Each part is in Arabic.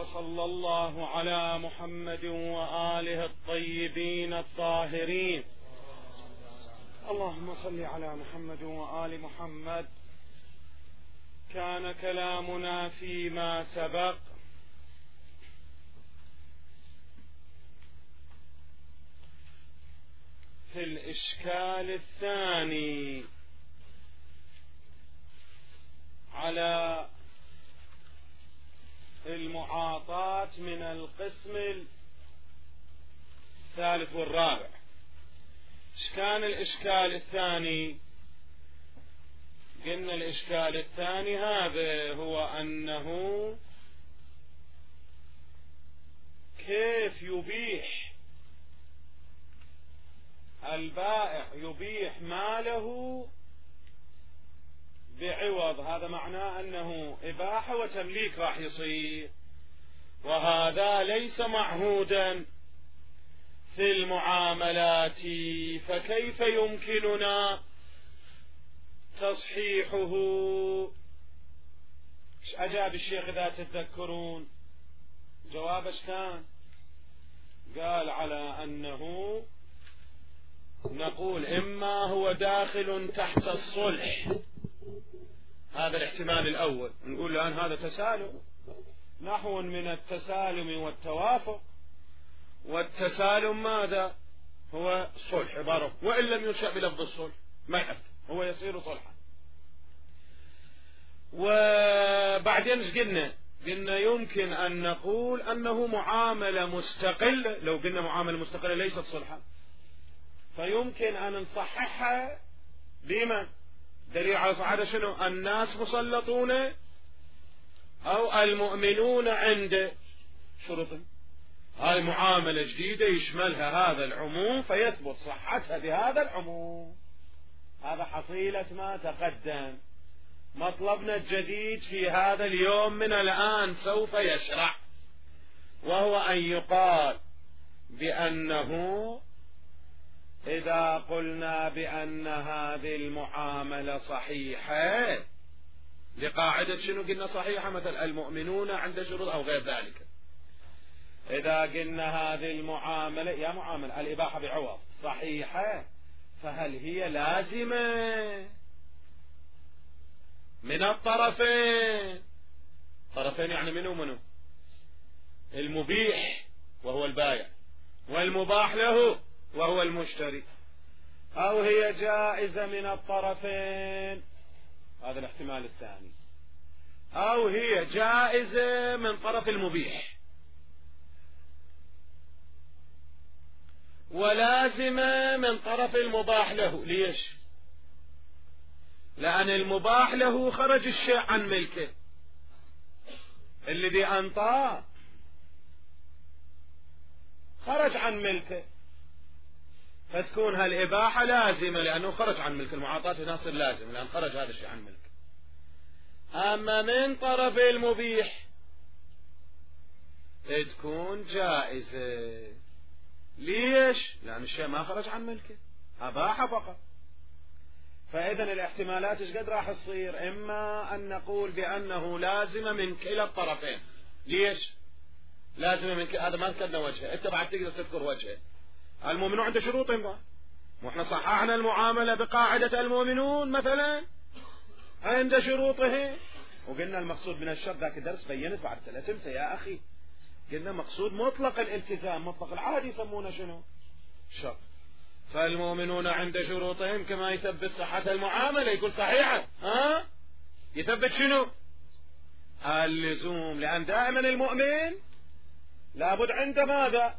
وصلى الله على محمد وآله الطيبين الطاهرين. اللهم صل على محمد وآل محمد. كان كلامنا فيما سبق في الإشكال الثاني على المعاطاة من القسم الثالث والرابع. ايش كان الإشكال الثاني؟ قلنا الإشكال الثاني هذا هو أنه كيف يبيح البائع يبيح ماله بعوض. هذا معناه أنه إباحة وتمليك راح يصير، وهذا ليس معهودا في المعاملات، فكيف يمكننا تصحيحه؟ ايش أجاب الشيخ إذا تتذكرون؟ جواب ايش كان؟ قال على أنه نقول إما هو داخل تحت الصلح، هذا الاحتمال الأول، نقول الآن هذا تسالم، نحو من التسالم والتوافق، والتسالم ماذا؟ هو صلح عبارة، وإن لم ينشأ بلفظ الصلح ما يأثر، هو يصير صلحا. وبعدين ايش قلنا يمكن أن نقول أنه معاملة مستقلة. لو قلنا معاملة مستقلة ليست صلحا، فيمكن أن نصححها بمن؟ دليل على صحة شنو؟ الناس مسلطون أو المؤمنون عند شروط. هاي معاملة جديدة يشملها هذا العموم، فيثبت صحتها بهذا العموم. هذا حصيلة ما تقدم. مطلبنا الجديد في هذا اليوم من الآن سوف يشرع، وهو أن يقال بأنه إذا قلنا بأن هذه المعاملة صحيحة لقاعدة شنو قلنا صحيحة؟ مثل المؤمنون عند شروط أو غير ذلك. إذا قلنا هذه المعاملة يا معاملة الإباحة بعوض صحيحة، فهل هي لازمة من الطرفين؟ طرفين يعني منو منو؟ المبيح وهو البائع، والمباح له وهو المشتري، أو هي جائزة من الطرفين؟ هذا الاحتمال الثاني. أو هي جائزة من طرف المبيح ولازمة من طرف المباح له. ليش؟ لأن المباح له خرج الشيء عن ملكه، الذي أنطاه خرج عن ملكه، فتكون هالإباحة لازمة لأنه خرج عن ملك. المعاطاة تناصر لازم لأن خرج هذا الشيء عن ملك. أما من طرف المبيح تكون جائزة. ليش؟ لأن الشيء ما خرج عن ملكه، أباح فقط. فإذا الاحتمالات ايش قد راح تصير؟ إما أن نقول بأنه لازم من كلا الطرفين. ليش لازم من هذا؟ ما ذكرنا وجهه، أنت بعد تقدر تذكر وجهه. المؤمنون عند شروطهم بقى، واحنا صححنا المعاملة بقاعدة المؤمنون مثلا عند شروطه، وقلنا المقصود من الشرط ذاك الدرس بينت بعد 3 سنين يا أخي، قلنا مقصود مطلق الالتزام، مطلق العهد يسمونه شنو؟ شرط. فالمؤمنون عند شروطهم كما يثبت صحة المعاملة يقول صحيحة، يثبت شنو؟ اللزوم، لأن دائما المؤمن لابد عنده ماذا؟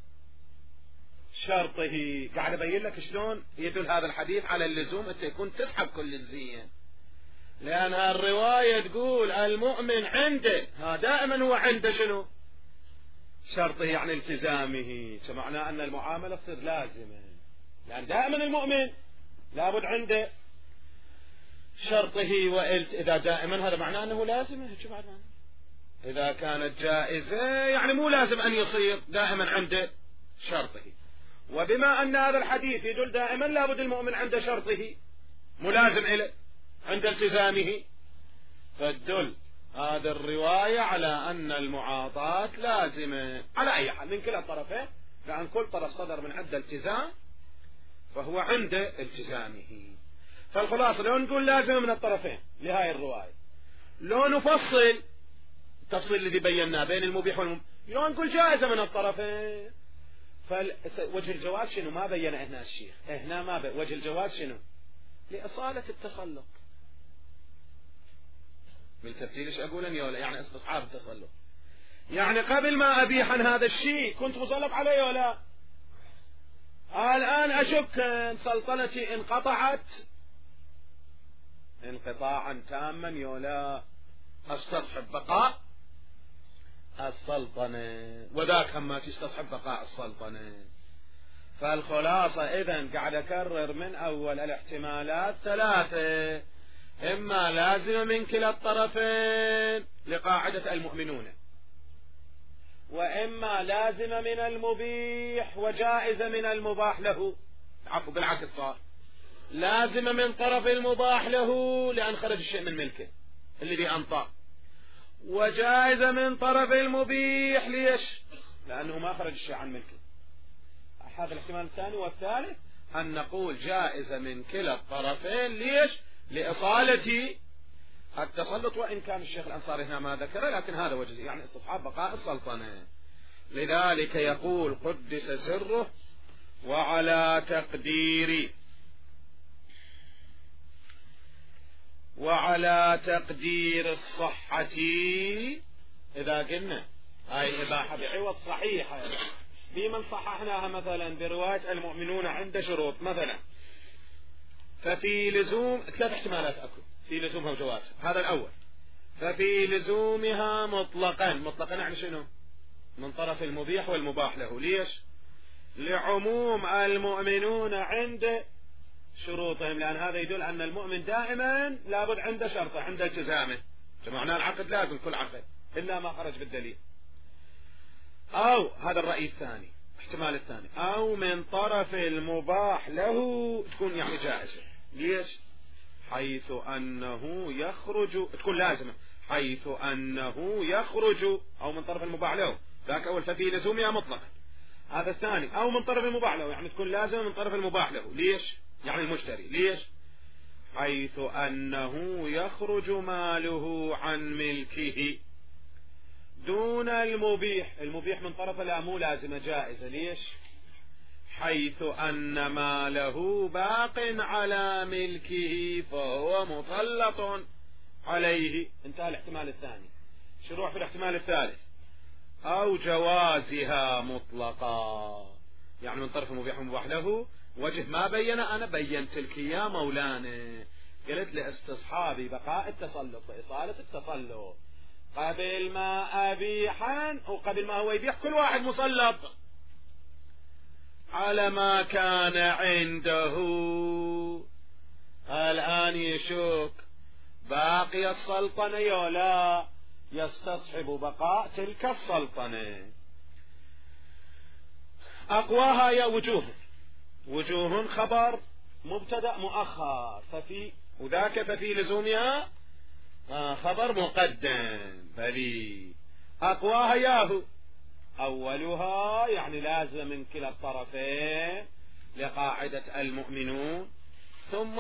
شرطه. قاعد أبين لك شلون يدل هذا الحديث على اللزوم، أنت يكون تسحب كل الزين، لأن الرواية تقول المؤمن عنده، دائما هو عنده شنو؟ شرطه، يعني التزامه، فمعناه أن المعاملة تصير لازمة، لأن دائما المؤمن لابد عنده شرطه. إذا دائما هذا معناه أنه لازمة. إذا كانت جائزة يعني مو لازم أن يصير دائما عنده شرطه. وبما أن هذا الحديث يدل دائما لابد المؤمن عنده شرطه ملازم إليه عند التزامه، فالدل هذه الرواية على أن المعاطاة لازمة على أي حال من كلا الطرفين، لأن كل طرف صدر من عنده التزام فهو عند التزامه. فالخلاصة لو نقول لازمة من الطرفين لهاي الرواية، لو نفصل التفصيل الذي بيناه بين المبيح والمباح، لو نقول جائزة من الطرفين، فوجه الجواز شنو؟ ما بين هنا الشيخ، هنا ما وجه الجواز شنو؟ لإصالة التسلط. بالتبتيل ايش اقول اني ولا يعني استصحاب التسلط، يعني قبل ما ابيح عن هذا الشيء كنت مسلط عليه ولا؟ الان اشك ان سلطنتي انقطعت انقطاعا تاما يولا، استصحب بقاء السلطنة، وذاك هم تستصحب بقاء السلطنة. فالخلاصة اذن قاعد اكرر من اول الاحتمالات ثلاثة، اما لازمة من كلا الطرفين لقاعدة المؤمنون، واما لازمة من المبيح وجائزة من المباح له، عفوا بالعكس صار لازمة من طرف المباح له لأن خرج الشيء من ملكه الذي أنطى، وجائزة من طرف المبيح ليش؟ لأنه ما خرج الشيء عن ملكه. هذا الاحتمال الثاني. والثالث أن نقول جائزة من كلا الطرفين ليش؟ لإصالة التسلط، وإن كان الشيخ الأنصاري هنا ما ذكره، لكن هذا وجه يعني استصحاب بقاء السلطنة. لذلك يقول قدس سره وعلى تقدير الصحة، إذا قلنا هاي إباحة بعوض صحيحة بمن صححناها مثلا برواية المؤمنون عند شروط مثلا، ففي لزوم ثلاث احتمالات أكو في لزومها وجوازها. هذا الأول، ففي لزومها مطلقا يعني شنو؟ من طرف المبيح والمباح له. ليش؟ لعموم المؤمنون عند شروطهم، لأن هذا يدل أن المؤمن دائما لابد عنده شرطه عند التزامه، جمعنا العقد لازم كل عقد إلا ما خرج بالدليل. أو هذا الرأي الثاني، احتمال الثاني، أو من طرف المباح له تكون يعني جائزة. ليش؟ حيث أنه يخرج، تكون لازمة حيث أنه يخرج، أو من طرف المباح له، ذاك أول ففي لزومها مطلقا. هذا الثاني أو من طرف المباح له، يعني تكون لازمة من طرف المباح له. ليش؟ يعني المشتري. ليش؟ حيث أنه يخرج ماله عن ملكه دون المبيح. المبيح من طرف لا مو لازمة جائزة. ليش؟ حيث أن ماله باق على ملكه فهو مسلط عليه. انتهى الاحتمال الثاني. شروع في الاحتمال الثالث، أو جوازها مطلقا، يعني من طرف المبيح ومباح له. وجه ما بين أنا بينت لك يا مولانا، قلت لاستصحاب بقاء التسلط وإصالة التسلط قبل ما أبيحا وقبل ما هو يبيح كل واحد مسلط على ما كان عنده. الآن يشك باقي السلطنة يولا، يستصحب بقاء تلك السلطنة. أقواها يا وجوه خبر مبتدأ مؤخر، ففي لزومها خبر مقدم. بلي أقواها ياهو، أولها يعني لازم من كلا الطرفين لقاعدة المؤمنون، ثم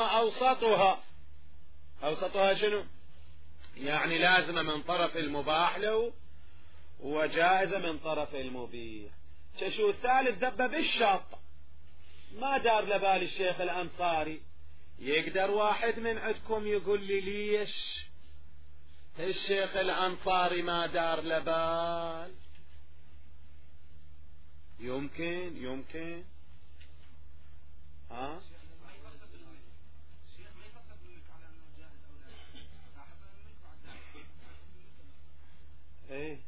أوسطها شنو؟ يعني لازم من طرف المباح له وجائزة من طرف المبيح. شو الثالث ذب بالشرط، ما دار لبال الشيخ الأنصاري. يقدر واحد من عندكم يقول لي ليش الشيخ الأنصاري ما دار لبال؟ يمكن ايه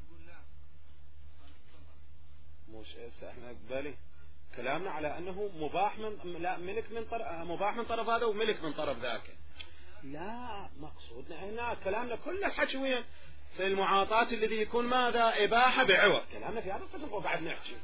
مش احنا بالي كلامنا على انه مباح من لا ملك من طرف، مباح من طرف هذا وملك من طرف ذاك. لا، مقصودنا هنا كلامنا كل الحكي وين في المعاطاة الذي يكون ماذا؟ إباحة بعوض. كلامنا في هذا القسم وبعد نحكي.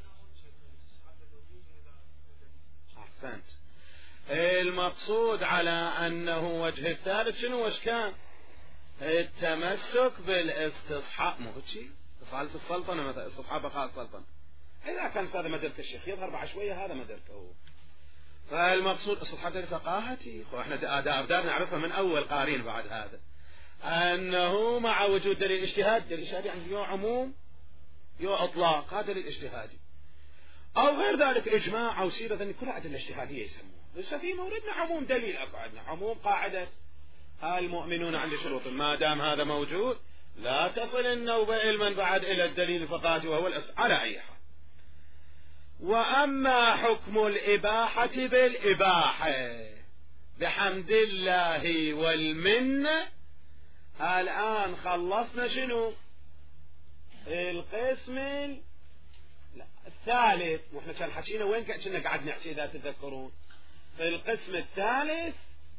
أحسنت. المقصود على أنه وجه الثالث شنو وش كان؟ التمسك بالاستصحاب، مو هيك إصالة السلطنة مثلا، استصحاب بقاء السلطنة. إذا كان هذا مدرة الشيخ يظهر بعد شوية هذا مدرته. فالمقصود استصحاب الفقاهة، احنا آداب نعرفها من أول قارين بعد هذا، أنه مع وجود دليل اجتهاد، دليل اجتهاد يعني يو عموم يو إطلاق، هذا دليل اجتهادي، أو غير ذلك إجماع أو سيرة، ذني كلها أدلة اجتهادية يسموها. بس في موردنا عموم دليل، عندنا عموم قاعدة المؤمنون عند شروط، ما دام هذا موجود لا تصل النوبة علما بعد إلى الدليل الفقهي وهو على أي حال. وأما حكم الإباحة بالإباحة بحمد الله والمنة، الآن خلصنا شنو؟ القسم الثالث، واحنا كان حكينا وين كنا قاعد نحكي إذا تتذكرون، القسم الثالث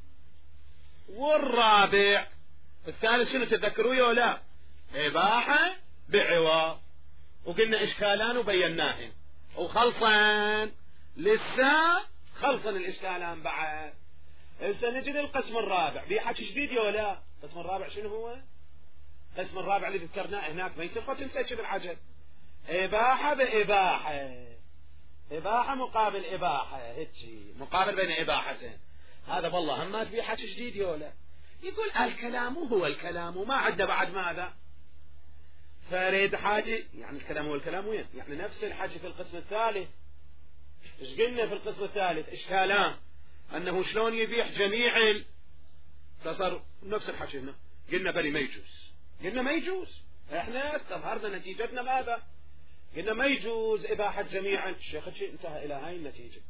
والرابع. الثالث شنو تتذكروا يا لا؟ إباحة بعوض، وقلنا إشكالان وبيناهن وخلصان، لسه خلصن الإشكالان بعد. هسه نجي للقسم الرابع، بيحكي جديد يا لا؟ القسم الرابع شنو هو؟ القسم الرابع اللي ذكرناه هناك ما يصير تنسى بالعجل. إباحة بإباحة، إباحة مقابل إباحة، هيك مقابل بين إباحتين. هذا والله همات بيحكي جديد يا لا؟ يقول الكلام هو الكلام، ما عندنا بعد ماذا؟ فريد حاجة، يعني الكلام هو الكلام وين؟ يعني نفس الحكي في القسم الثالث. ايش قلنا في القسم الثالث؟ اشكالان، انه شلون يبيح جميع التصرف، نفس الحكي هنا قلنا بلي ما يجوز، قلنا ما يجوز، احنا استظهرنا نتيجتنا ماذا؟ قلنا ما يجوز اباحة جميع الشيخ، انتهى الى هاي النتيجة.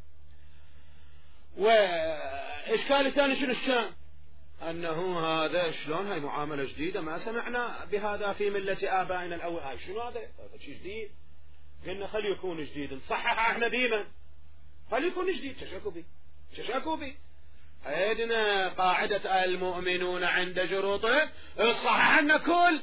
واشكال الثاني شنو الشان؟ أنه هذا شلون هاي معاملة جديدة، ما سمعنا بهذا في ملة آبائنا الأول، هاي شنو هذا شيء جديد؟ قلنا خلي يكون جديد، نصحح احنا ديما خلي يكون جديد، تشاكوا بي عندنا قاعدة المؤمنون عند شروطه، يصحح لنا كل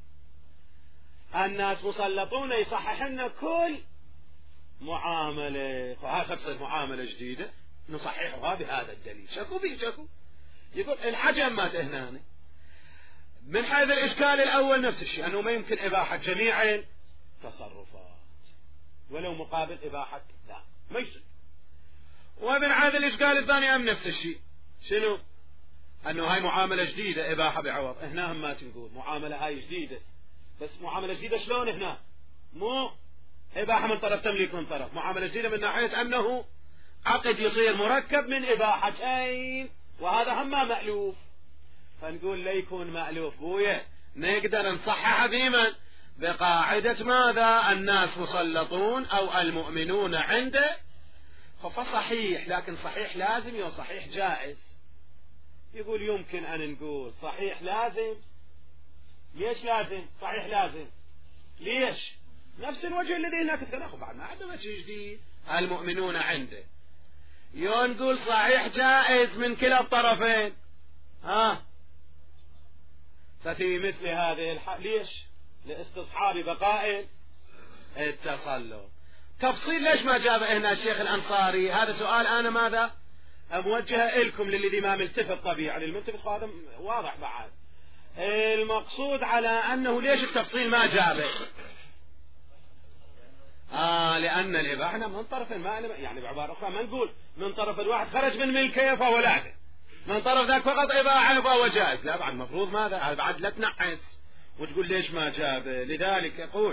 الناس مسلطون، يصحح لنا كل معاملة، فهذا تصير معاملة جديدة نصححها بهذا الدليل. شاكوا يقول الحجم مات هنا من حيث الإشكال الأول نفس الشيء، أنه ما يمكن إباحة جميع التصرفات ولو مقابل إباحة لا ما يصير. ومن حيث الإشكال الثاني أم نفس الشيء، شنو؟ أنه هاي معاملة جديدة إباحة بعوض، هنا هم ما تنقول معاملة هاي جديدة، بس معاملة جديدة شلون هنا؟ مو إباحة من طرف تمليك من طرف، معاملة جديدة من ناحية أنه عقد يصير مركب من إباحتين، وهذا هم مألوف. فنقول ليكون مألوف بويا نقدر نصحح بمن؟ بقاعدة ماذا؟ الناس مسلطون أو المؤمنون عنده. فصحيح، لكن صحيح لازم يو صحيح جائز. يقول يمكن أن نقول صحيح لازم. ليش لازم؟ صحيح لازم ليش؟ نفس الوجه الذي هناك تناخذ بعد ما عندنا شيء جديد، المؤمنون عنده. يو نقول صحيح جائز من كلا الطرفين. ففي مثل هذه ليش؟ لاستصحاب بقاء التسلط. تفصيل ليش ما جاب هنا الشيخ الأنصاري؟ هذا سؤال أنا ماذا أوجهه لكم، للذي ما ملتفت طبيعي، للملتفت هذا واضح بعد. المقصود على أنه ليش التفصيل ما جابه؟ لأن الإباحة من طرف ما، يعني بعبارة أخرى ما نقول من طرف الواحد خرج من ملكه فهو لازم، من طرف ذاك فقط إباحة فهو جائز، لا بعد مفروض ماذا؟ هذا بعد لا تنعس وتقول ليش ما جابه. لذلك يقول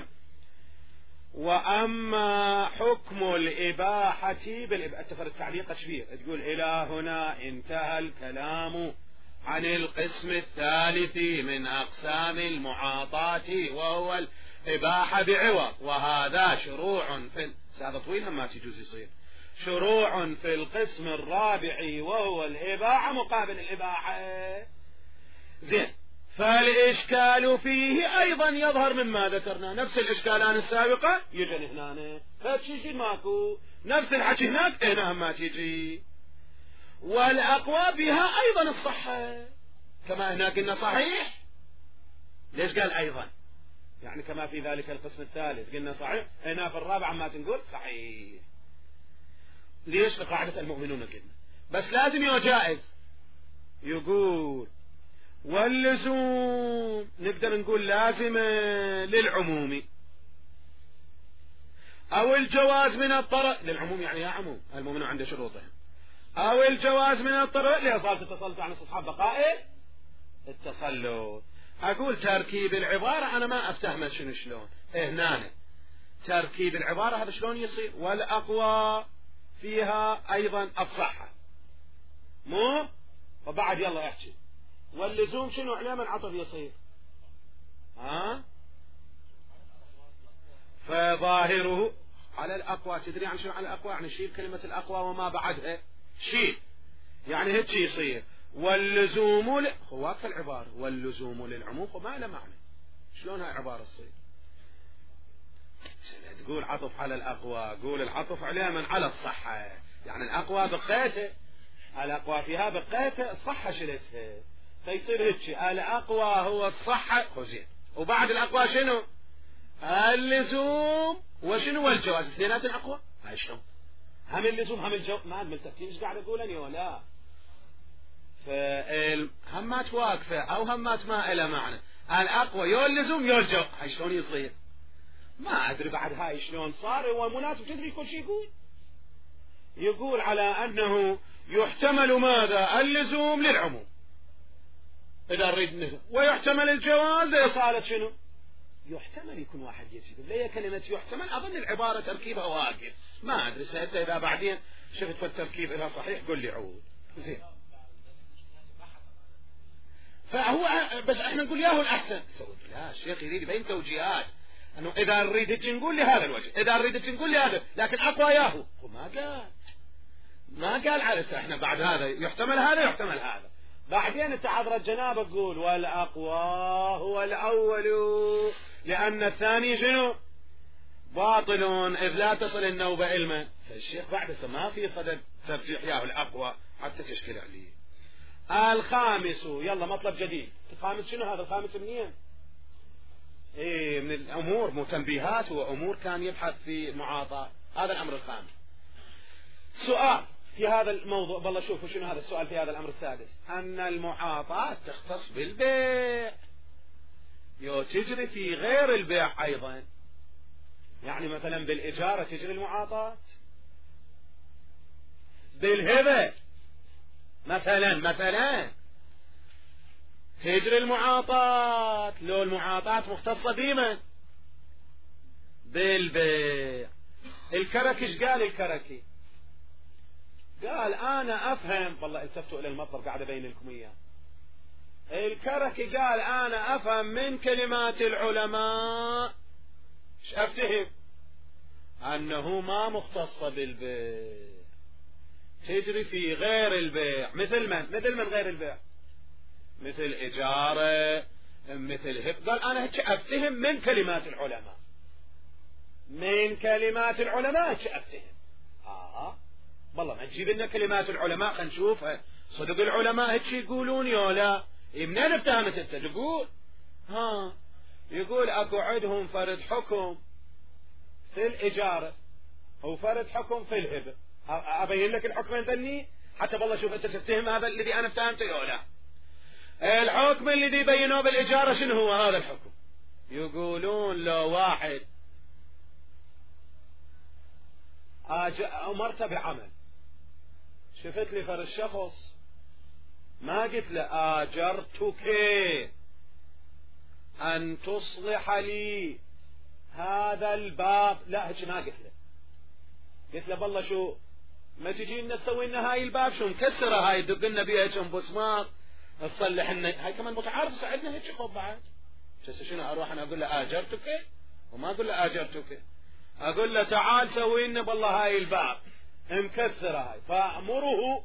وأما حكم الإباحة أتفر التعليق كبير، تقول إلى هنا انتهى الكلام عن القسم الثالث من أقسام المعاطاة وهو الإباحة بعوض، وهذا شروع في هذا طويل ما تجوز يصير شروع في القسم الرابع وهو الإباحة مقابل الإباحة. زين، فالإشكال فيه أيضا يظهر مما ذكرنا، نفس الإشكالان السابقة يجن هنا، فشي ماكو نفس الحكي هناك هنا ما تيجي. والأقوى بها أيضا الصحة، كما هناك قلنا صحيح، ليش قال أيضا؟ يعني كما في ذلك القسم الثالث قلنا صحيح، هنا في الرابع ما تنقول صحيح. ليش؟ لقاعدة المؤمنون قلنا، بس لازم يو جائز. يقول واللزوم نقدر نقول لازم للعموم، أو الجواز من الطرف للعموم، يعني يا عموم المؤمن عنده شروطهم، أو الجواز من الطرف لإصالة التسلط عن استصحاب بقاء التسلط. أقول تركيب العبارة أنا ما أفتهمه شلون هنا تركيب العبارة هذا شلون يصير. والأقوى فيها أيضا الصحة مو، وبعد يلا احكي واللزوم شنو عليه من عطف يصير فظاهره على الأقوى. تدري عن شنو على الأقوى؟ يعني شيل كلمة الأقوى وما بعدها شيل، يعني هيك يصير واللزوم هو واقف العبارة واللزوم للعموم ما له معنى. شلون هاي العبارة تصير؟ تقول عطف على الأقوى، قول العطف عليه من على الصحة، يعني الأقوى بقيته، الأقوى فيها بقيته، الصحة شلتها، فيصير هيك الأقوى هو الصحة خزين، وبعد الأقوى شنو؟ اللزوم وشنو والجواز، اثنينات الأقوى. هاي شلون؟ هم اللزوم هم الجواز ما ملتفتين ايش قاعد اقول اني ولا همات واقفة او همات ما إلى معنى. الأقوى يو اللزوم يو الجواز، هاي شلون يصير؟ ما أدري بعد هاي شلون صار. هو مناسب تدري كل شيء يقول على أنه يحتمل ماذا؟ اللزوم للعموم إذا نريد، ويحتمل الجواز لإصالة شنو؟ يحتمل يكون واحد يجيب ليه كلمة يحتمل. أظن العبارة تركيبها واقف، ما أدري سألت إذا بعدين شفت التركيب إذا صحيح قل لي عود زين. فهو بس احنا نقول ياهو الأحسن. لا الشيخ يريد يبين توجيهات أنه إذا نريد نقول لي هذا الوجه، إذا نريد نقول لي هذا، لكن أقوى ياهو ما قال على احنا بعد هذا يحتمل هذا يحتمل هذا. بعدين انت حضرة جنابك قول والأقوى هو الأول لأن الثاني شنو؟ باطل إذ لا تصل النوبة علما. فالشيخ بعد ما في صدد ترجيح ياهو الأقوى حتى تشكل عليه. الخامس يلا مطلب جديد. الخامس شنو هذا؟ الخامس منين؟ ايه من الأمور مو تنبيهات وأمور كان يبحث في معاطاة. هذا الأمر الخامس. سؤال في هذا الموضوع والله شوفوا شنو هذا السؤال في هذا الأمر السادس، أن المعاطاة تختص بالبيع تجري في غير البيع أيضا. يعني مثلا بالإجارة تجري المعاطاة، بالهبة مثلا تجري المعاطاة. لو المعاطاة مختصة بمن؟ بالبيع. الكركي ايش قال الكركي؟ قال أنا أفهم، والله التفتوا إلى المطلب قاعد أبين لكم إياه. الكركي قال أنا أفهم من كلمات العلماء ايش أفتهم؟ أنه ما مختصة بالبيع، تجري في غير البيع. مثل من غير البيع؟ مثل إجارة، مثل هب. قال أنا هيك أفتهم من كلمات العلماء، من كلمات العلماء هيك أفتهم. والله ما تجيب لنا كلمات العلماء خلينا نشوفها. صدق العلماء هيك يقولون ولا منين افتهمت انت؟ تقول يقول اكو عندهم فرد حكم في الإجارة وفرد حكم في الهبة. أبين لك الحكمين ذني حتى والله شوف أنت تفتهم هذا الذي أنا افتهمته ولا. الحكم الذي بينوه بالإجارة شنو هو هذا الحكم؟ يقولون لو واحد أمرت بعمل، شفت لي فرد شخص ما قلت له آجرتك أن تصلح لي هذا الباب، لا هيك ما قلت له. قلت له والله شو ما تجي لنا تسوي لنا هاي الباب شو مكسره هاي دق لنا بيها هيك بسمار تصلح لنا هاي كمان متعارف ساعدنا هيك خب بعد. شنو اروح انا اقول له آجرتك وما اقول له آجرتك، اقول له تعال سوي لنا والله هاي الباب مكسره هاي، فأمره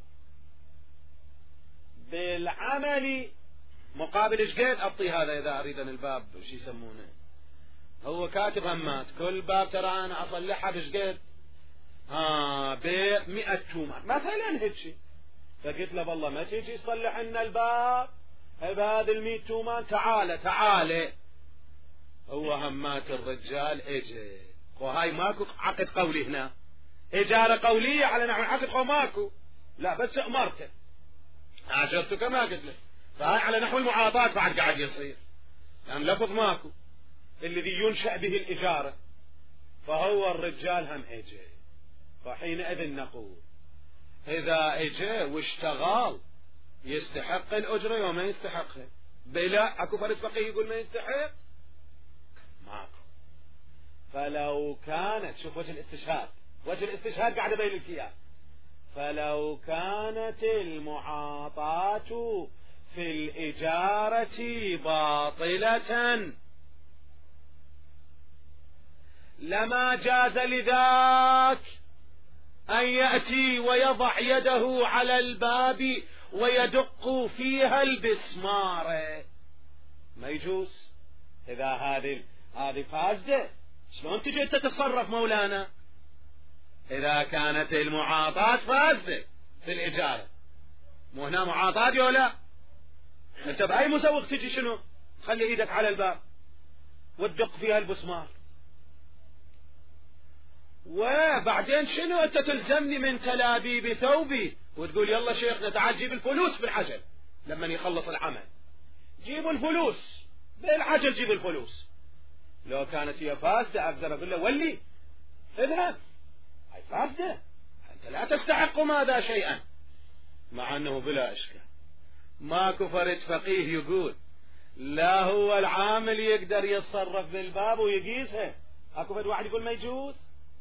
بالعمل مقابل ايش قد اعطي هذا اذا اريد ان الباب شو يسمونه هو كاتب همات كل باب ترى انا اصلحها بش قد ب100 تومان مثلا هيك. فقلت له والله ما تيجي تصلح لنا الباب بهذا 100 تومان، تعال هو همات الرجال اجى. وهاي ماكو عقد قولي هنا، اجارة قولية على نحو عقد ماكو، لا بس امرته آجرتك ما قلت له. فهاي على نحو المعاطاة بعد قاعد يصير، لأن لفظ ماكو الذي ينشأ به الإجارة، فهو الرجال هم اجى. فحينئذ نقول إذا اجى واشتغل يستحق الأجرة وما يستحقها؟ بلا أكو فرد فقيه يقول ما يستحق؟ ماكو. فلو كانت، شوف وجه الاستشهاد، وجه الاستشهاد قاعد بين الكيان، فلو كانت المعاطاة في الإجارة باطلة لما جاز لذاك أن يأتي ويضع يده على الباب ويدق فيها البسمار. ما يجوز. إذا هذه فاسدة شلون تجي تتصرف مولانا؟ إذا كانت المعاطاة فاسدة في الإجارة، مو هنا معاطاة ولا أنت بأي مسوق تجي شنو تخلي إيدك على الباب وتدق فيها البسمار؟ وبعدين شنو أنت تلزمني من تلابيب ثوبي وتقول يلا شيخنا تعال جيب الفلوس بالعجل لما يخلص العمل؟ جيبوا الفلوس بالعجل، جيب الفلوس. لو كانت هي فاسدة أقدر أقول له ولي اذهب، هاي فاسدة، أنت لا تستحق ماذا شيئا، مع أنه بلا إشكال ماكو فرد فقيه يقول لا هو العامل يقدر يتصرف بالباب ويقيسها. أكو فرد واحد يقول ما يجوز،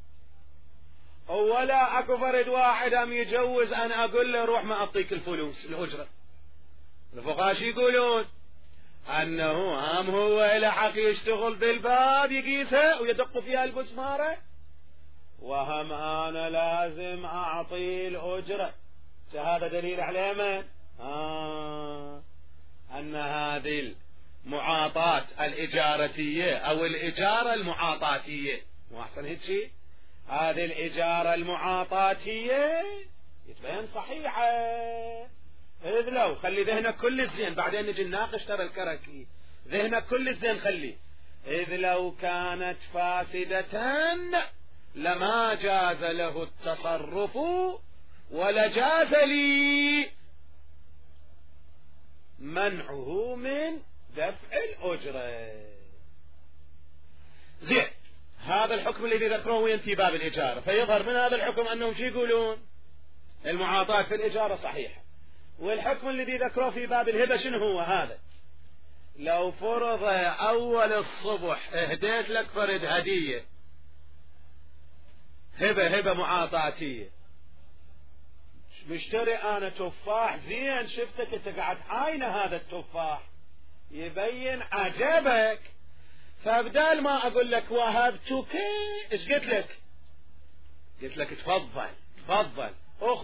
ولا أكو فرد واحد أم يجوز أن أقول له روح ما أعطيك الفلوس الأجرة. الفقهاء يقولون أنه هم هو إلى حق يشتغل بالباب يقيسها ويدق فيها البسمارة، وهم أنا لازم أعطي الأجرة. هذا دليل على من؟ أن هذه المعاطاة الإجارتية أو الإجارة المعاطاتية، مو أحسن هيك شيء؟ هذه الإجارة المعاطاتية يتبين صحيحة. إذ لو خلي ذهنك كل الزين، بعدين نجي نناقش ترى الكركي، ذهنك كل الزين خلي. إذ لو كانت فاسدة لما جاز له التصرف ولجاز لي منعه من دفع الأجرة. زين، هذا الحكم الذي ذكروه في باب الإجارة، فيظهر من هذا الحكم أنهم شو يقولون؟ المعاطاة في الإجارة صحيحة. والحكم الذي ذكروه في باب الهبة شنو هو هذا؟ لو فرض أول الصبح اهديت لك فرد هدية، هبة معاطاتية، مشتري أنا تفاح زين، شفتك أنت قاعد عاينة هذا التفاح يبين عجبك، فبدال ما أقول لك وهبتك إيش قلت لك؟ قلت لك تفضل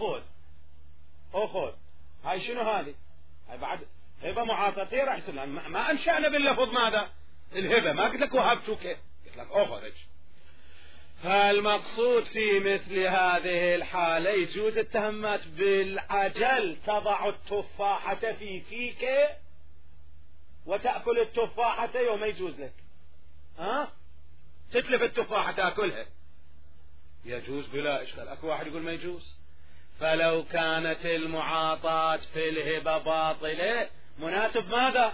أخذ. هاي شنو هذه؟ هاي بعد هبة معاطاتية راح يصير، ما أنشأنا باللفظ ماذا؟ الهبة، ما قلت لك وهبتك، قلت لك أخذ. فالمقصود في مثل هذه الحالة يجوز التهمات بالعجل، تضع التفاحة في فيك وتأكل التفاحة وما يجوز لك، تتلف التفاحة تأكلها، يجوز بلا إشكال. أكو واحد يقول ما يجوز. فلو كانت المعاطاة في الهبة باطلة مناسب ماذا؟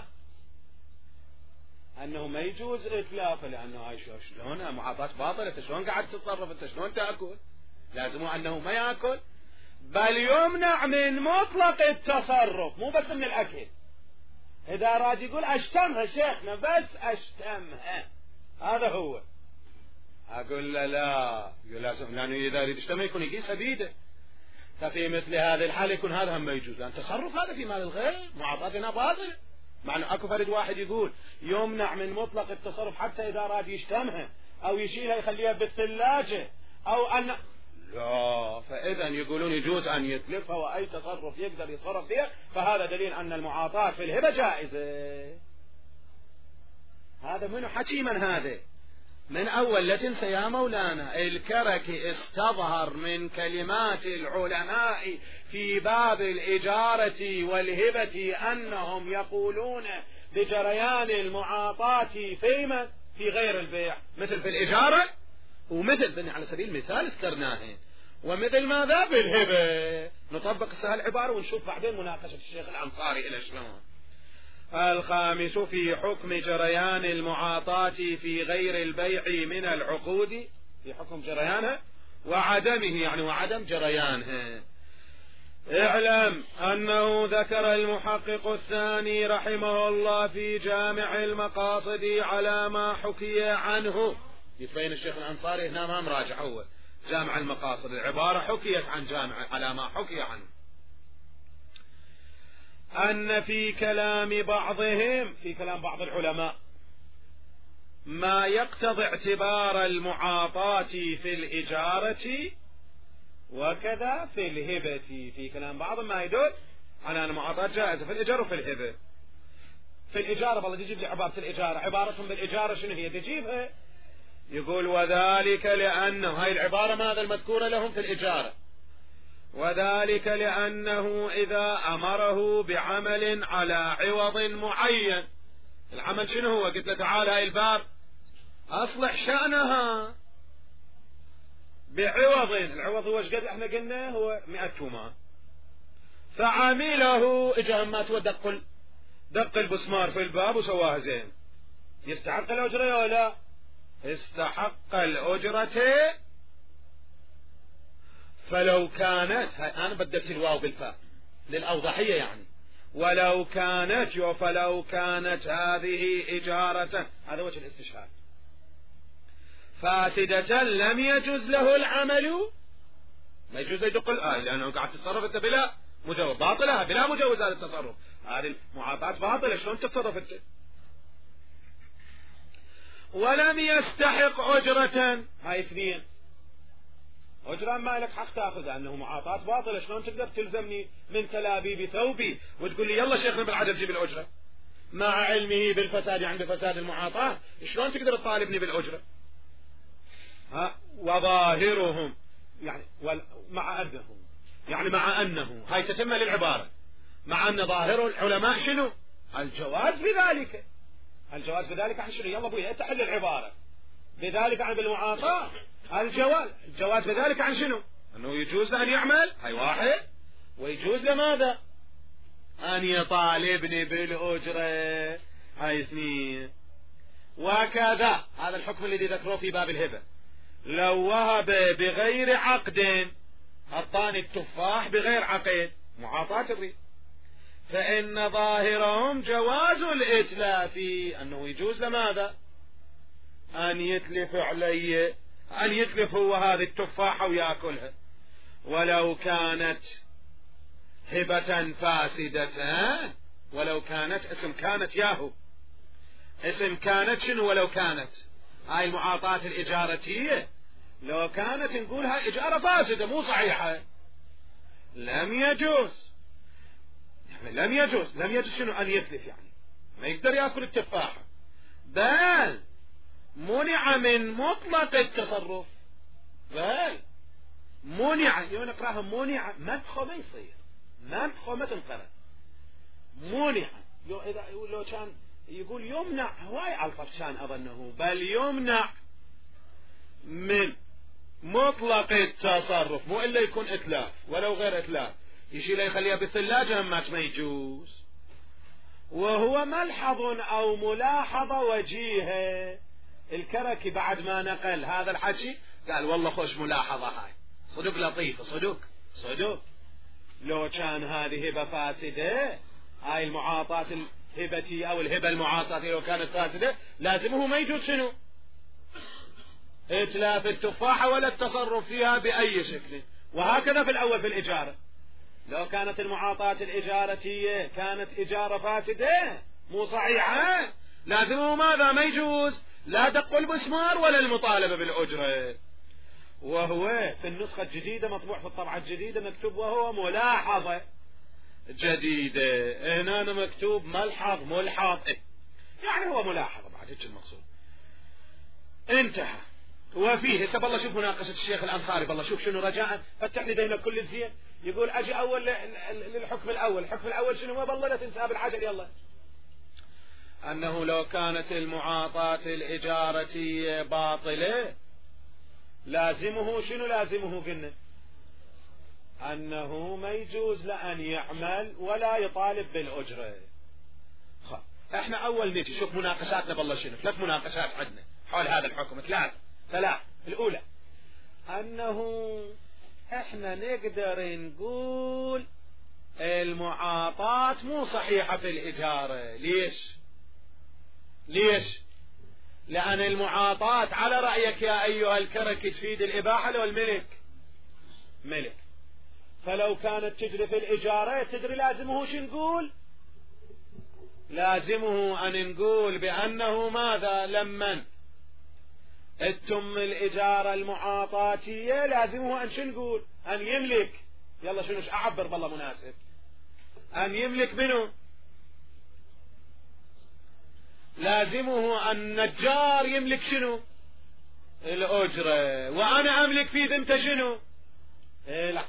أنه ما يجوز إتلافه، لأنه هاي شلون معاطاة باطلة، شلون قاعد تتصرف أنت، شلون تأكل؟ لازم أنه ما يأكل، بل يمنع من مطلق التصرف، مو بس من الأكل. إذا راد يقول أشتمها شيخنا بس أشتمها، هذا هو، أقول له لا، لازم، لأنه إذا يريد يشتمها يكون يقيسها بيده. ففي مثل هذه الحالة يكون هذا هم ما يجوز، لأن تصرف هذا في مال الغير، معاطاتنا باطلة. معنى أكو فرد واحد يقول يمنع من مطلق التصرف حتى إذا راد يشتمها أو يشيلها يخليها بالثلاجة أو أن لا، فإذا يقولون يجوز أن يتلفها وأي تصرف يقدر يتصرف فيها، فهذا دليل أن المعاطاة في الهبة جائزة. هذا منو حكي من هذا؟ من أول لا تنسى يا مولانا، الكركي استظهر من كلمات العلماء في باب الإجارة والهبة أنهم يقولون بجريان المعاطاة في غير البيع، مثل في الإجارة، ومثل على سبيل المثال ذكرناه، ومثل ماذا بالهبة. نطبق العبارة ونشوف بعدين مناقشة الشيخ الأنصاري إلى شلون. الخامس في حكم جريان المعاطاة في غير البيع من العقود، في حكم جريانها وعدمه، يعني وعدم جريانها. اعلم أنه ذكر المحقق الثاني رحمه الله في جامع المقاصد على ما حكي عنه. يتبين الشيخ الأنصاري هنا ما مراجع، هو جامع المقاصد العبارة حكيت عن جامع على ما حكي عنه، أن في كلام بعضهم، في كلام بعض العلماء، ما يقتضي اعتبار المعاطاة في الإجارة وكذا في الهبة. في كلام بعض ما يدل على أن المعاطاة جائزة في الإجارة وفي الهبة. في الإجارة بالله يجيب لي عبارة الإجارة، عبارتهم بالإجارة شنو هي؟ تجيبها يقول وذلك لأنه، هاي العبارة ماذا المذكورة لهم في الإجارة، وذلك لأنه إذا أمره بعمل على عوض معين. العمل شنو هو؟ قلت له تعال هاي الباب أصلح شأنها بعوض، العوض هو ايش قد احنا قلنا؟ هو 100 تومان. فعمله اجا همات دق البسمار في الباب وسواها زين، يستحق الأجرة ولا لا؟ استحق الأجرة. فلو كانت، أنا بدلت الواو بالفاء للأوضحية يعني، ولو كانت هذه إجارة، هذا وجه الاستشهاد، فاسدة لم يجوز له العمل، ما يجوز يدق لأنه قاعد تتصرف أنت بلا مجوز، باطلة بلا مجوز هذا التصرف، هذه المعاطاة باطلة، شلون تتصرف أنت؟ ولم يستحق أجرة، هاي اثنين، أجرة ما لك حق تأخذ لأنه معاطاة باطلة، شلون تقدر تلزمني من تلابيب ثوبي وتقول لي يلا شيخنا بالعدل جيب الأجرة مع علمه بالفساد، يعني بفساد المعاطاة، شلون تقدر تطالبني بالأجرة؟ وظاهرهم يعني مع أنه هاي تتمة للعبارة، مع أن ظاهر العلماء شنو؟ الجواز بذلك، الجواز بذلك عن شنو؟ يلا ابوي تحل العبارة بذلك عن بالمعاطاة، الجواز بذلك عن شنو؟ أنه يجوز له أن يعمل، هاي واحد، ويجوز له ماذا؟ أن يطالبني بالأجرة، هاي اثنين. وكذا هذا الحكم الذي ذكروه في باب الهبة، لو وهب بغير عقد، أعطاني التفاح بغير عقد، معاطاة الريب، فإن ظاهرهم جواز الإتلاف، أنه يجوز لماذا؟ أن يتلف علي، أن يتلف هو هذه التفاحة ويأكلها، ولو كانت هبة فاسدة، ولو كانت اسم كانت ياهو، اسم كانت شنو؟ ولو كانت هاي المعاطاة الإجارتية، لو كانت نقول هاي إجارة فاسدة مو صحيحة، لم يجوز، يعني لم يجوز شنو؟ أن يتلف، يعني ما يقدر يأكل التفاحة، بل منع من مطلق التصرف، بل منع، يقول نقراها منع، مدخل ما يصير، مدخل ما تنقرأ، منع، لو كان يقول يمنع، هواي ألطف كان أظنه، بل يمنع من مطلق التصرف، مو إلا يكون إتلاف ولو غير إتلاف، يشيل يخليها بالثلاجة ما يجوز، وهو ملحظ أو ملاحظة وجيهة. الكركي بعد ما نقل هذا الحكي قال والله خوش ملاحظة، هاي صدق لطيفة، صدق لو كان هذه هبة فاسدة، هاي المعاطاة الهبتي أو الهبة المعاطاة لو كانت فاسدة لازمه ما يجوز شنو؟ إتلاف التفاحة ولا التصرف فيها بأي شكل. وهكذا في الأول في الإجارة، لو كانت المعاطاة الإجارتية كانت إجارة فاسدة مو صحيحة، لازمه ماذا؟ ما يجوز لا دق البسمار ولا المطالبة بالأجرة. وهو في النسخة الجديدة مطبوع في الطبعة الجديدة مكتوب وهو ملاحظة جديدة، هنا مكتوب ملحظ، يعني هو ملاحظة بعد هيك المقصود. انتهى. وفيه هسه بالله شوف مناقشة الشيخ الأنصاري، بالله شوف شنو رجاء فتح لي دينا كل الزين، يقول أجي أول للحكم الأول، الحكم الأول شنو هو؟ بالله لا تنسى بالعجل يلا، أنه لو كانت المعاطاة الإجارتية باطلة لازمه شنو؟ لازمه قلنا أنه ما يجوز لأن يعمل ولا يطالب بالأجرة. احنا اول نجي شوف مناقشاتنا بالله شنو، 3 مناقشات عندنا حول هذا الحكم، 3. الاولى انه احنا نقدر نقول المعاطاة مو صحيحة في الإجارة. ليش؟ لأن المعاطاة على رأيك يا أيها الكرك تفيد الإباحة لو الملك ملك، فلو كانت تجري في الإجارة تدري لازمه شو نقول؟ لازمه أن نقول بأنه ماذا؟ لمن تتم الإجارة المعاطاتية لازمه أن شو نقول؟ أن يملك. يلا شنو أعبر بالله مناسب؟ أن يملك منه. لازمه أن النجار يملك شنو؟ الأجرة، وأنا أملك في ذمته شنو؟ لا.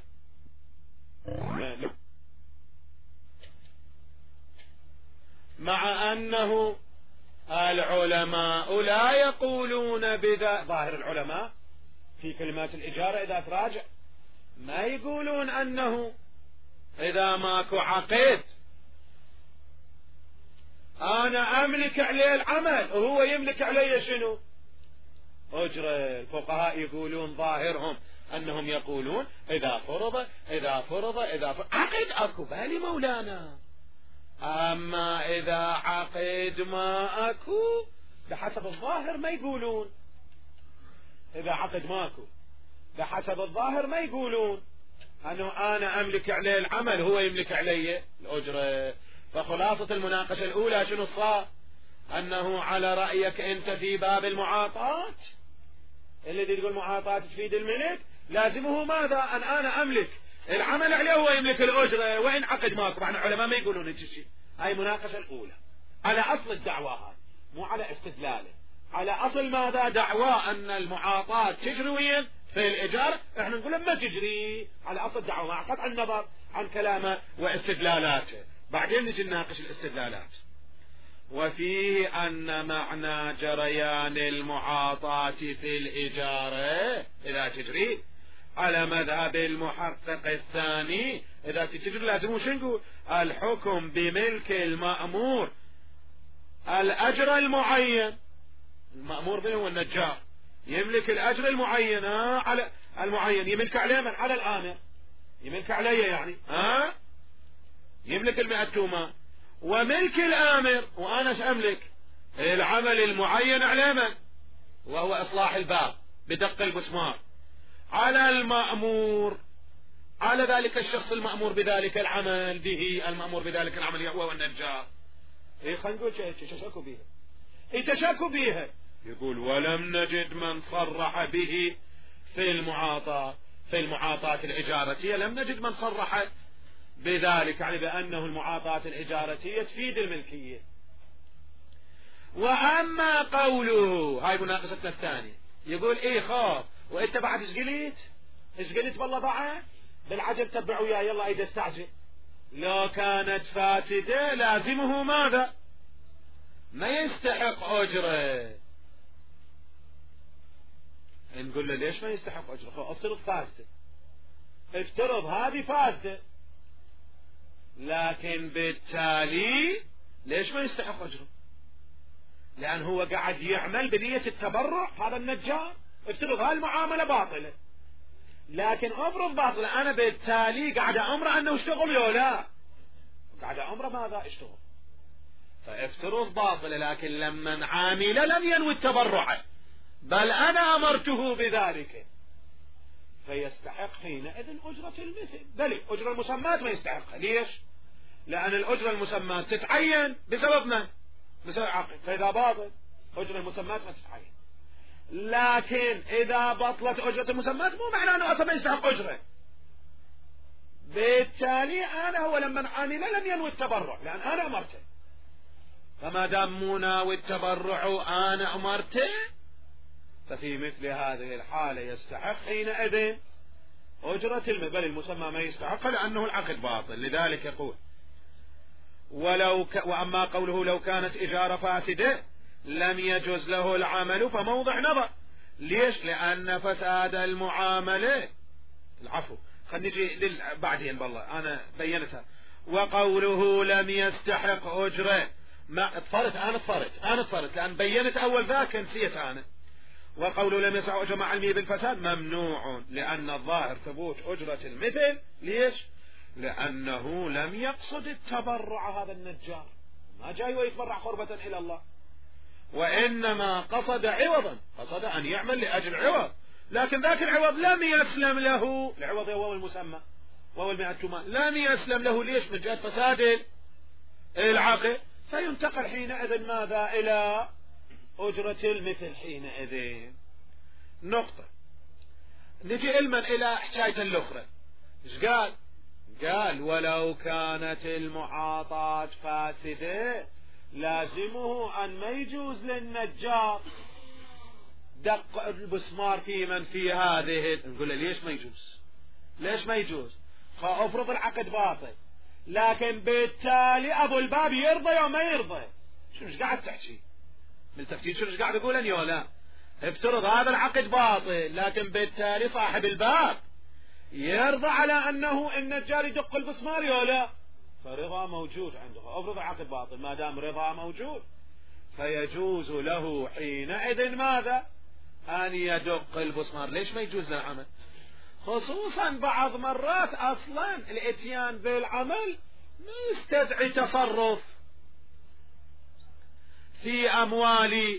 مع أنه العلماء لا يقولون بذا. ظاهر العلماء في كلمات الإجارة إذا تراجع ما يقولون أنه إذا ماكو عقد أنا أملك عليه العمل وهو يملك علي شنو؟ أجرة. الفقهاء يقولون ظاهرهم أنهم يقولون إذا فرض عقد أكو بالي مولانا، أما إذا عقد ما أكو بحسب الظاهر ما يقولون. إذا عقد ماكو بحسب الظاهر ما يقولون أنه أنا أملك عليه العمل هو يملك علي الأجرة. فخلاصة المناقشة الأولى شنو صار؟ أنه على رأيك أنت في باب المعاطاة الذي تقول معاطاة تفيد الملك لازمه ماذا؟ أن أنا أملك العمل عليه هو يملك الأجرة وإن عقد ماكو. معنى العلماء ما يقولون هيك شيء. هاي مناقشة الأولى على أصل الدعوة، هاي مو على استدلاله، على أصل ماذا؟ دعوى أن المعاطاة تجري وين؟ في الإيجار. احنا نقول ما تجري على أصل الدعوة مع قطع النظر عن كلامه واستدلالاته. بعدين نجي نناقش الاستدلالات. وفيه أن معنى جريان المعاطاة في الإجارة إذا تجري على مذهب المحقق الثاني إذا تجري لازم شو نقول؟ الحكم بملك المأمور الأجر المعين. المأمور به هو النجار، يملك الأجر المعين على المعين. يملك عليه من؟ على الآمر. يملك علي يعني يملك 100 تومة. وملك الآمر وأنا سأملك العمل المعين على من؟ وهو إصلاح الباب بدق المسمار على المأمور، على ذلك الشخص المأمور بذلك العمل به. المأمور بذلك العمل هو النجار. خلينا نقول تشكوا بها. تشكوا بها. يقول ولم نجد من صرح به في المعاطاة الإجارتية. لم نجد من صرح بذلك، يعني بأنه المعاطاة الإجارتية تفيد الملكية. وأما قوله، هاي مناقشتنا الثانية، يقول خاف وإنت بعد إيش قلت بالله بعد بالعجب تبع وياي يلا إذا استعجل. لو كانت فاسدة لازمه ماذا؟ ما يستحق أجره. نقول له ليش ما يستحق أجره؟ افترض فاسدة، افترض هذه فاسدة، لكن بالتالي ليش ما يستحق أجره؟ لأن هو قاعد يعمل بنية التبرع. هذا النجار افترض هاي المعاملة باطلة، لكن افرض باطلة، أنا بالتالي قاعد أمره أنه اشتغل ولا لا؟ قاعد أمره ماذا؟ اشتغل. فافترض باطلة، لكن لما عامل لم ينوي التبرع بل أنا أمرته بذلك فيستحق حينئذ أجرة المثل. بل أجرة المسمات ما يستحقها. ليش؟ لأن الأجرة المسمات تتعين بسبب من؟ بسبب عقد. فإذا باطل أجرة المسمات ما تتعين. لكن إذا بطلت أجرة المسمات مو معنى أنه أصلا ما يستحق أجرة. بالتالي أنا هو لما عامل لم ينوي التبرع لأن أنا أمرته، فما دام مو ناوي التبرع أنا أمرته ففي مثل هذه الحالة يستحق حينئذ أجرة بل المسمى ما يستحق لأنه العقد باطل. لذلك يقول وأما قوله لو كانت إجارة فاسدة لم يجوز له العمل فموضع نظر. ليش؟ لأن فساد المعاملة العفو خلينا نجي بعدين بالله أنا بينتها. وقوله لم يستحق أجرة ما اطفرت لأن بينت أول ذاك نسيت أنا. وقوله لم يسع أجر مع علمه بالفساد ممنوع، لأن الظاهر ثبوت أجرة المثل. ليش؟ لأنه لم يقصد التبرع، هذا النجار ما جاي ويتبرع قربة إلى الله، وإنما قصد عوضا، قصد أن يعمل لأجل عوض، لكن ذاك العوض لم يسلم له. العوض هو المسمى وهو المئة، لم يسلم له. ليش؟ من جهة فساد العقل، فينتقل حينئذ ماذا؟ إلى أجرة المثل حينئذ. نقطة. نجي علما إلى حكاية الأخرى. إيش قال؟ قال ولو كانت المعاطاة فاسدة لازمه أن ما يجوز للنجار دق البسمار في من في هذه. نقول له ليش ما يجوز؟ ليش ما يجوز؟ افرض العقد باطل، لكن بالتالي أبو الباب يرضى يا ما يرضى. شو مش قاعد تحكي بالتفتيش؟ شو مش قاعد أقول أني ولا؟ افترض هذا العقد باطل، لكن بالتالي صاحب الباب يرضى على أنه النجار يدق البسمار يا لا، فرضا موجود عنده. افرض العقد باطل، ما دام رضا موجود فيجوز له حينئذ ماذا؟ أن يدق البسمار. ليش ما يجوز له العمل؟ خصوصا بعض مرات أصلا الاتيان بالعمل ما يستدعي تصرف في أموال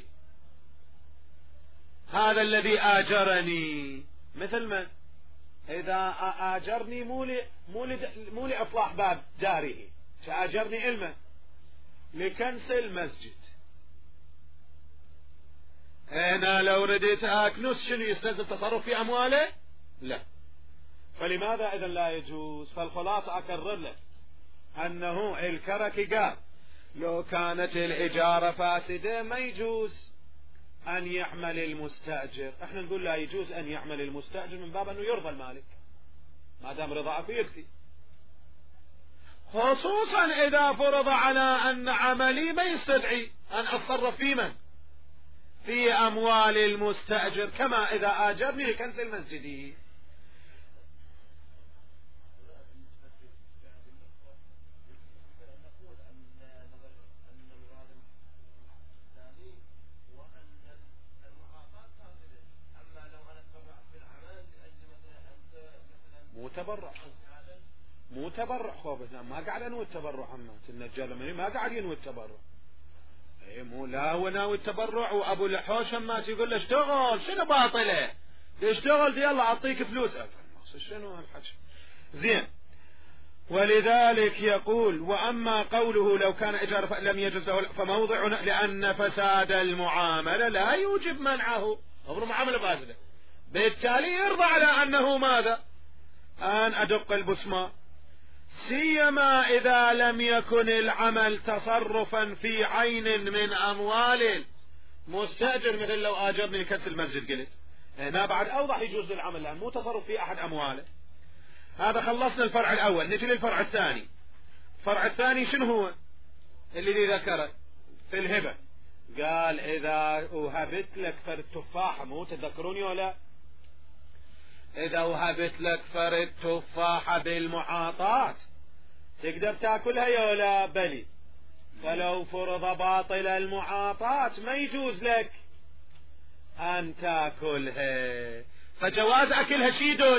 هذا الذي آجرني. مثل من؟ إذا آجرني مو لإصلاح باب داره، فآجرني علما لكنس المسجد، أنا لو رديت أكنس شنو يستلزم تصرف في أمواله؟ لا. فلماذا إذن لا يجوز؟ فالخلاصة أكرر لك أنه الكركي قال لو كانت الإجارة فاسدة ما يجوز أن يعمل المستأجر. احنا نقول لا يجوز أن يعمل المستأجر من باب أنه يرضى المالك، ما دام رضاك يكفي، خصوصا إذا فرض على أن عملي ما يستدعي أن أتصرف في من؟ في أموال المستأجر، كما إذا آجرني لكنس المسجد. مو تبرع خوفنا، ما قاعد انوي التبرع. عمات النجار ما قاعد ينوي التبرع. اي مو لا هو ناوي التبرع، وابو الحوش ما يقول له اشتغل. شنو باطله؟ تشتغل يلا اعطيك فلوس. شنو هالحكي؟ زين. ولذلك يقول واما قوله لو كان اجاره لم يجوز له فموضع، لان فساد المعامله لا يوجب منعه. امر معامله فاسده، بالتالي يرضى على انه ماذا؟ أن أدق البسمة، سيما إذا لم يكن العمل تصرفا في عين من أموال مستأجر، مثل لو آجرني لكنس المسجد قلت هنا بعد أوضح يجوز للعمل لأن مو تصرف في أحد أمواله. هذا خلصنا الفرع الأول. نجي للفرع الثاني. الفرع الثاني شنو هو اللي ذكره في الهبة؟ قال إذا وهبت لك فرد تفاحة، مو تذكروني ولا؟ إذا وهبت لك فرد تفاحة بالمعاطاة تقدر تأكلها يا لا؟ بلي. فلو فرض باطل المعاطاة ما يجوز لك أن تأكلها، فجواز أكلها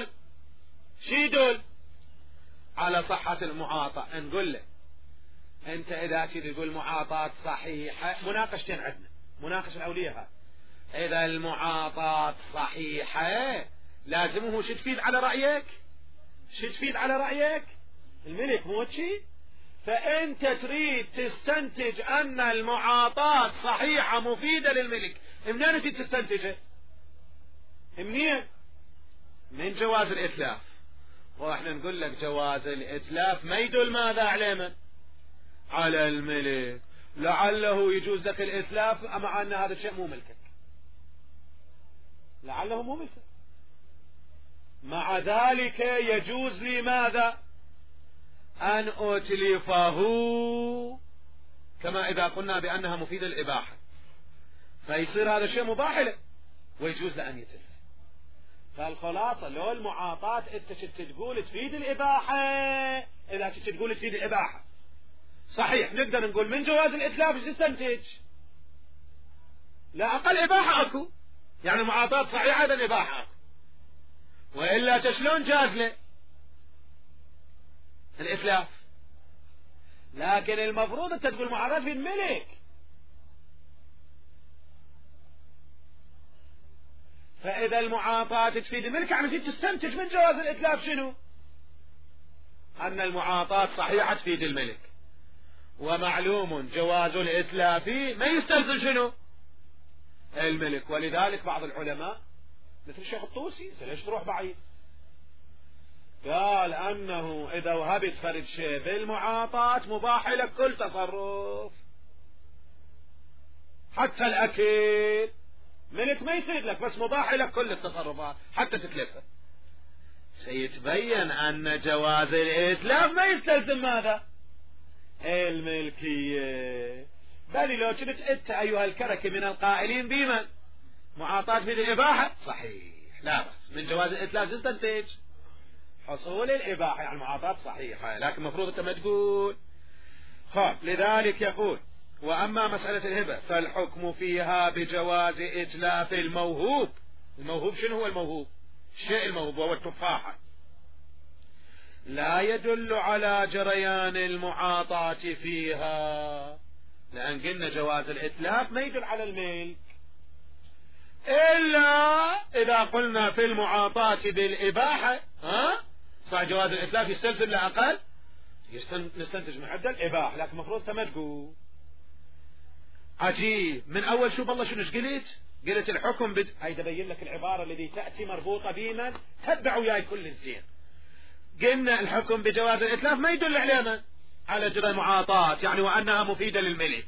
شيدول على صحة المعاطاة. نقول له أنت إذا تقول معاطاة صحيحة، مناقشتين عندنا، مناقشة الأولية. إذا المعاطاة صحيحة لازمه شو تفيد على رأيك؟ شو تفيد على رأيك؟ الملك موتشي، فأنت تريد تستنتج أن المعاطاة صحيحة مفيدة للملك. منين أنت تستنتجه؟ منين؟ من جواز الإتلاف. وإحنا نقول لك جواز الإتلاف ما يدل ماذا على من؟ على الملك. لعله يجوز لك الإتلاف مع أن هذا الشيء مو ملكك، لعله مو ملكك، مع ذلك يجوز لي ماذا؟ أن أتلفه، كما إذا قلنا بأنها مفيدة الإباحة، فيصير هذا الشيء مباح له ويجوز له أن يتلف. فالخلاصة لو المعاطاة أنت تقول تفيد الإباحة، إذا تقول تفيد الإباحة صحيح نقدر نقول من جواز الإتلاف ايش نستنتج؟ لا أقل إباحة أكو، يعني معاطاة صحيحة إذا إباحة أكو، وإلا شلون جاز له الإتلاف؟ لكن المفروض أنت تقول معاطاة في الملك، فإذا المعاطاة تفيد الملك يعني تستنتج من جواز الإتلاف شنو؟ أن المعاطاة صحيحة تفيد الملك، ومعلوم جواز الإتلاف ما يستلزم شنو؟ الملك. ولذلك بعض العلماء مثل الشيخ الطوسي ليش تروح بعيد، قال أنه إذا وهبت فرد شيء بالمعاطاة مباح لك كل تصرف، حتى الأكل ملك ما يفيد لك، بس مباح لك كل التصرفات حتى تتلفه. سيتبين أن جواز الإتلاف ما يستلزم ماذا؟ الملكية. بل لو كنت أنت أيها الكركي من القائلين بمن معاطاة في الإباحة صحيح، لا بس من جواز الإتلاف تستنتج حصول الإباحة، يعني معاطاة صحيحة، لكن المفروض أنت ما تقول. لذلك يقول: وأما مسألة الهبة فالحكم فيها بجواز إتلاف الموهوب. الموهوب شنو هو الموهوب؟ الشيء الموهوب هو التفاحة، لا يدل على جريان المعاطاة فيها، لأن قلنا جواز الإتلاف ما يدل على الملك، إلا إذا قلنا في المعاطاة بالإباحة صح جواز الإتلاف يستلزم لأقل نستنتج من عدة الإباحة، لكن المفروض تمدقوا. عجيب، من أول شوف الله شنو قلت الحكم هيدا بين لك العبارة التي تأتي مربوطة بمن تتبع وياي كل الزين. قلنا الحكم بجواز الإتلاف ما يدل على من؟ على جرى المعاطاة، يعني وأنها مفيدة للملك.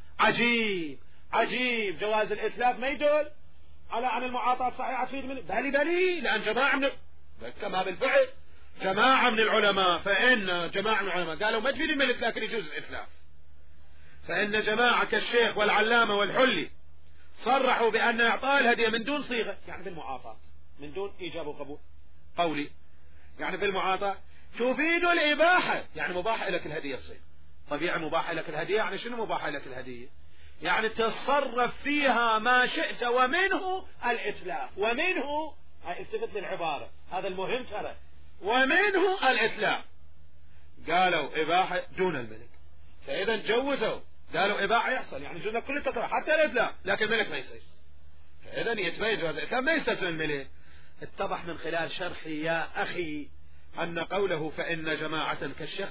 عجيب جواز الإتلاف ما يدل على أن المعاطاة صحيحة تفيد الملك. بلي لأن جماعة من كما بالفعل جماعة من العلماء، فإن جماعة من العلماء قالوا ما تفيد الملك لكن يجوز الإتلاف، فإن جماعة كالشيخ والعلامة والحلي صرحوا بأن إعطاء الهدية من دون صيغة، يعني بالمعاطاة من دون إيجاب وقبول قولي، يعني بالمعاطاة تفيد الإباحة، يعني مباح لك الهدية الصيغة. طبيعي مباح لك الهدية، يعني شنو مباح لك الهدية؟ يعني تصرف فيها ما شئت، ومنه الإتلاف، ومنه التفت للعبارة هذا المهم ترى، ومنه الإتلاف. قالوا إباحة دون الملك، فإذا جوزوا قالوا إباحة يحصل، يعني جوزنا كل التصرف حتى الإتلاف، لكن الملك ما يصير، فإذا يتبين جواز الإتلاف ما يستلزم الملك. اتضح من خلال شرحي يا أخي أن قوله فإن جماعة كالشيخ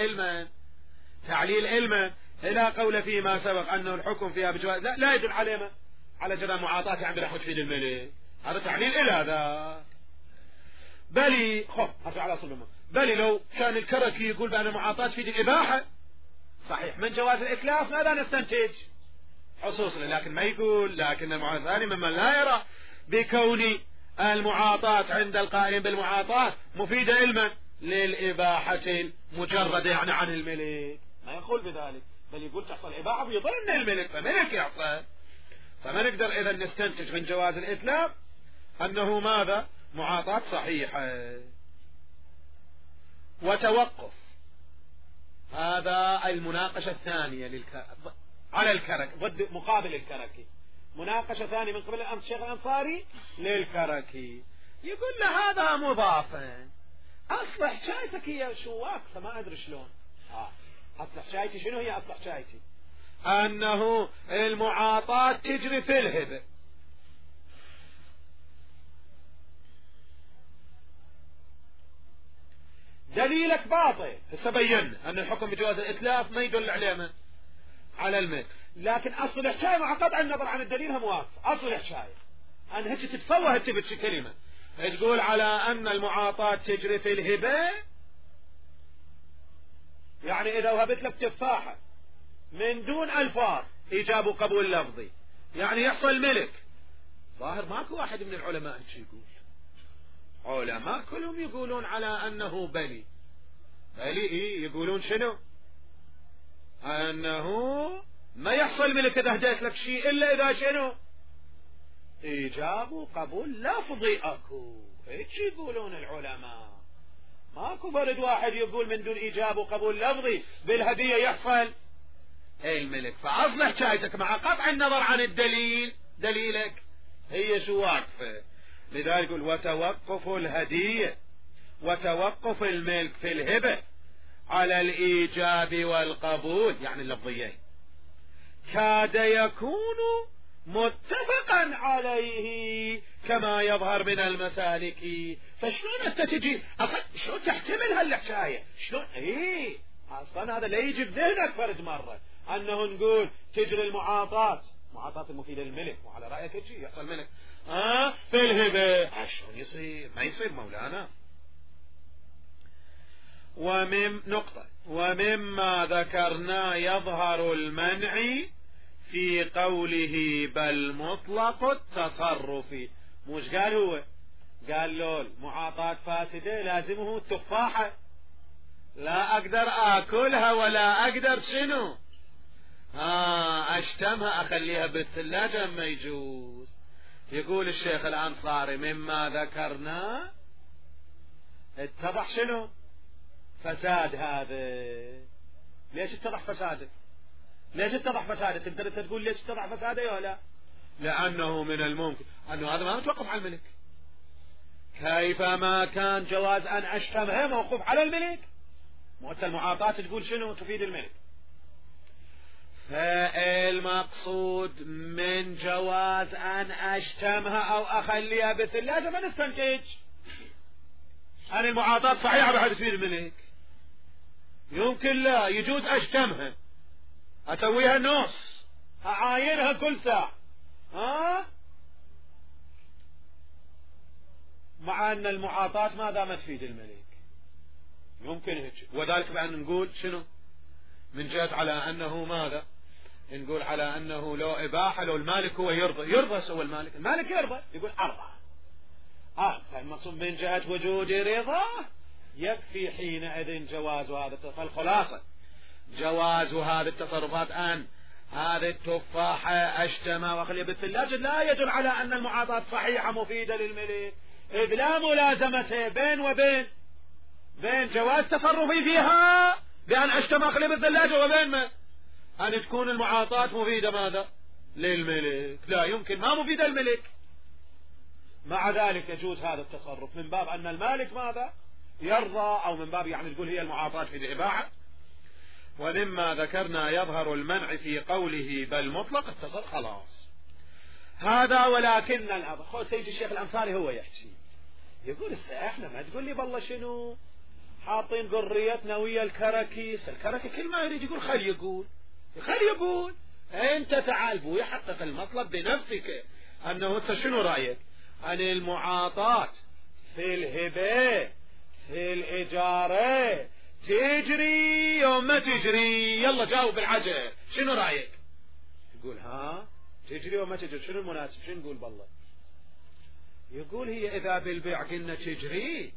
تعليل علما إلى قول فيما سبق أنه الحكم فيها بجواز لا يدل على ما على جرى معاطاة يعني بلا تفيد الملك، هذا تعليل إلى هذا. بلي هرجع على أصل بلي لو كان الكركي يقول بأن المعاطاة تفيد الإباحة صحيح من جواز الإتلاف ماذا نستنتج؟ حصوصا، لكن ما يقول لكن المعاطاة ثاني ممن لا يرى بكون المعاطاة عند القائلين بالمعاطاة مفيدة علما للإباحة المجردة يعني عن الملك، ما يقول بذلك، بل يقول تحصل إباحة بيظن الملك فملك يحصل. فما نقدر إذا نستنتج من جواز الإتلاف أنه ماذا؟ معاطاة صحيحة. وتوقف، هذا المناقشة الثانية على الكركي ضد مقابل الكركي، مناقشة ثانية من قبل الشيخ الأنصاري للكركي، يقول له هذا مضافا، أصلح شايتك هي شو واقفة ما أدري شلون. أصلح شايتي شنو هي أصلح شايتي؟ أنه المعاطاة تجري في الهبة، دليلك باطل. سبين أن الحكم بجواز الإتلاف ما يدل على الملك، لكن أصلح شاي مع قطع النظر عن الدليل هم واقف. أصلح شاي أن هيك تتفوه تبت كلمة تقول على أن المعاطاة تجري في الهبة، يعني إذا وهبت لك تفاحة من دون ألفاظ إيجاب وقبول لفظي يعني يحصل ملك. ظاهر ماكو واحد من العلماء يقول، علماء كلهم يقولون على أنه بلي يقولون شنو؟ أنه ما يحصل ملك إذا هديت لك شيء إلا إذا شنو؟ إيجاب وقبول لفظي أكو، هيك يقولون العلماء. ماكو فرد واحد يقول من دون إيجاب وقبول لفظي بالهدية يحصل الملك. فأصل حكايتك مع قطع النظر عن الدليل، دليلك هي شو واقفة. لذلك يقول وتوقف الهدية وتوقف الملك في الهبة على الإيجاب والقبول، يعني اللفظيين، كاد يكون متفقا عليه كما يظهر من المسالك. فشلون انت تجي اصلا شلون تحتمل هالحكايه؟ شلون اصلا هذا لا يجي بذهنك فرد مره انه نقول تجري المعاطات المفيده للملك، وعلى رايك شيء يحصل ملك في الهبه. شلون يصير؟ ما يصير مولانا. ومما ذكرنا يظهر المنع في قوله بل مطلق التصرف. مش قال هو قال له المعاطاة فاسدة لازمه التفاحة، لا أقدر آكلها ولا أقدر شنو أشتمها أخليها بالثلاجة ما يجوز. يقول الشيخ الأنصاري مما ذكرنا اتضح شنو فساد هذا. ليش اتضح فساده؟ ليش اتضح فساده؟ تقدر تقول ليش اتضح فساده ولا؟ لأنه من الممكن أنه هذا ما متوقف على الملك. كيفما كان جواز أن أشتمها موقوف على الملك. مؤتى المعاطاة تقول شنو تفيد الملك. فالمقصود من جواز أن أشتمها أو أخليها بالثلاجة ما نستنتج أن المعاطاة صحيحة بعد تفيد الملك. يمكن لا يجوز أشتمها أسويها نص أعاينها كل ساعة مع أن المعاطاة ماذا ما تفيد الملك. يمكن هيك. وذلك بأن نقول شنو من جهة على أنه ماذا نقول على أنه لو إباحة لو المالك هو يرضى سوى المالك يرضى يقول أرضى فالمقصود من جهة وجود رضا يكفي حينئذ جواز هذا. فالخلاصة جواز هذه التصرفات أن هذه التفاحة أشتمها وأخليها بالثلاجة لا يدل على أن المعاطاة صحيحة مفيدة للملك، إذ لا ملازمة بين جواز تصرفي فيها بأن أشتم أخليها بالثلاجة وبين ما أن تكون المعاطاة مفيدة ماذا للملك. لا يمكن ما مفيدة للملك. مع ذلك يجوز هذا التصرف من باب أن المالك ماذا يرضى، أو من باب يعني تقول هي المعاطاة في الإباحة. ومما ذكرنا يظهر المنع في قوله بل مطلق التصرف. خلاص هذا. ولكن الأمر سيد الشيخ الأنصاري هو يحكي يقول احنا ما تقول لي بالله شنو حاطين ذريتنا ويا الكركي كل ما يريد يقول خلي يقول انت تعال بو يحقق المطلب بنفسك انه شنو رأيك عن المعاطاة في الهبة في الإجارة تجري يوم ما تجري؟ يلا جاوب العجل شنو رأيك؟ يقول تجري يوم ما تجري. شنو المناسب؟ شنو نقول بالله؟ يقول هي إذا بالبيع قلنا تجري،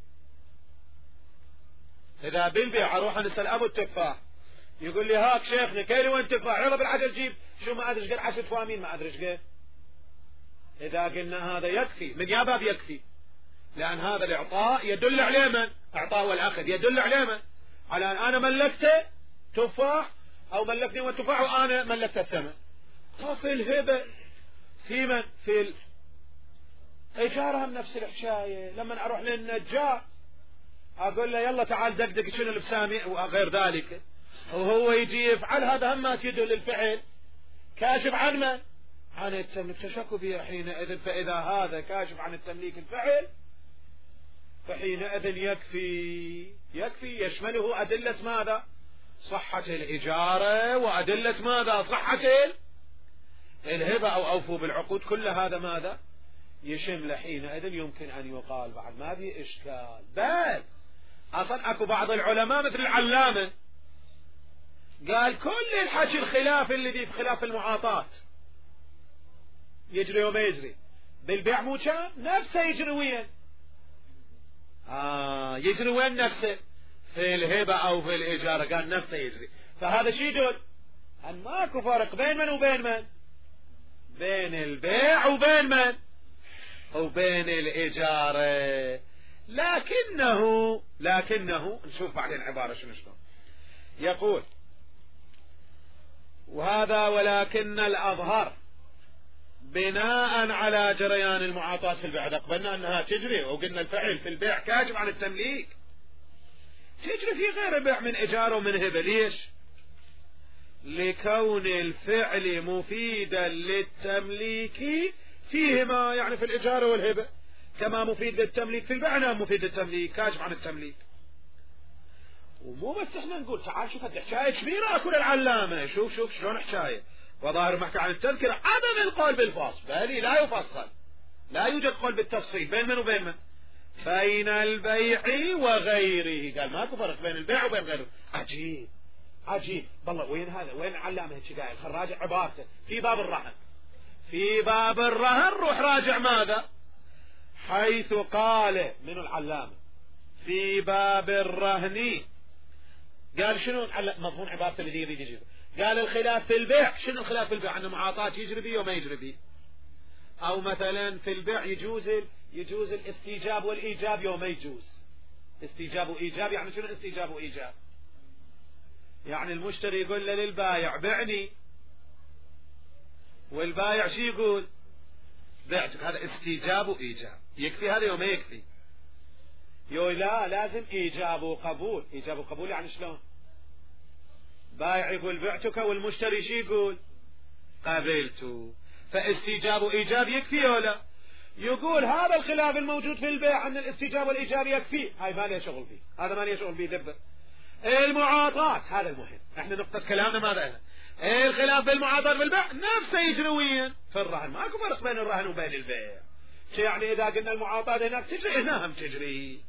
إذا بالبيع أروح نسأل أبو التفاح يقول لي هاك شيخنا كيلي وين تفاح يلا بالعجل جيب شو ما أدري قد 10 فوامين ما أدري قد. إذا قلنا هذا يكفي من يا باب يكفي، لأن هذا الإعطاء يدل عليه من إعطاء والأخذ يدل عليه من على أن أنا ملكته تفاح أو ملكني والتفاح وأنا ملكت الثمن. في الهبة في من في الإجارة هم نفس الحكاية. لما أروح للنجار أقول له يلا تعال دقدق شنو البسامي وغير ذلك وهو يجي يفعل، هذا هم ما تدل للفعل كاشف عن من عن التمليك تشك فيه حينئذ. فإذا هذا كاشف عن التمليك الفعل فحينئذ يكفي يشمله أدلة ماذا صحة الإجارة وأدلة ماذا صحة الهبة أو أوفوا بالعقود. كل هذا ماذا يشمل حينئذ يمكن أن يقال بعد ما في إشكال. بل أصلا أكو بعض العلماء مثل العلامة قال كل الحكي الخلاف الذي في خلاف المعاطاة يجري وما يجري بالبيع مو كان نفسه يجري وين يجري وين نفسه في الهبة أو في الإجارة قال نفسه يجري. فهذا شيء يدل أن ماكو فرق بين من وبين من بين البيع وبين من وبين الإجارة. لكنه نشوف بعدين عبارة شنو يقول. وهذا ولكن الأظهر بناء على جريان المعاطاة في البيع. قبلنا أنها تجري وقلنا الفعل في البيع كاجب عن التمليك، تجري في غير بيع من إجارة ومن هبة. ليش؟ لكون الفعل مفيدا للتمليك فيهما، يعني في الإجارة والهبة، كما مفيد للتمليك في البيع. نعم مفيد للتمليك، كاجب عن التمليك. ومو بس احنا نقول تعال شوف هذه حكاية كبيرة أكل العلامة، شوف شلون حكاية. وظاهر محكي عن التذكرة عدم القول بالفصل، بل لا يفصل، لا يوجد قول بالتفصيل بين من وبين من؟ بين البيع وغيره. قال ماكو فرق بين البيع وبين غيره. عجيب والله. وين هذا؟ وين العلامة هيك قايل؟ خل راجع عبارته في باب الرهن. في باب الرهن روح راجع ماذا؟ حيث قال من العلامة في باب الرهن، قال شنو مضمون عبارته اللي يريد يجيبه؟ قال الخلاف في البيع. شنو الخلاف في البيع؟ أن معاطاة يجري بيه وما يجري بيه. أو مثلا في البيع يجوز الاستيجاب والإيجاب يوم ما يجوز. استيجاب وإيجاب يعني شنو استيجاب وإيجاب؟ يعني المشتري يقول له للبايع بعني، والبايع شو يقول؟ بعتك. هذا استيجاب وإيجاب. يكفي هذا يوم ما يكفي؟ لا لازم إيجاب وقبول. إيجاب وقبول يعني شلون؟ بايع يقول بعتك والمشتري شو يقول؟ قبلته. فاستيجاب وإيجاب يكفي ولا؟ يقول هذا الخلاف الموجود في البيع أن الاستيجاب والإيجاب يكفي، هاي ما ليه شغل فيه، هذا ما ليه شغل فيه دبر. المعاطاة هذا المهم، احنا نقطة كلامنا ماذا هنا؟ الخلاف بالمعاطاة بالبيع نفسه يجري في الرهن. ماكو فرق بين الرهن وبين البيع. يعني إذا قلنا المعاطاة هناك تجري هنا هم تجري.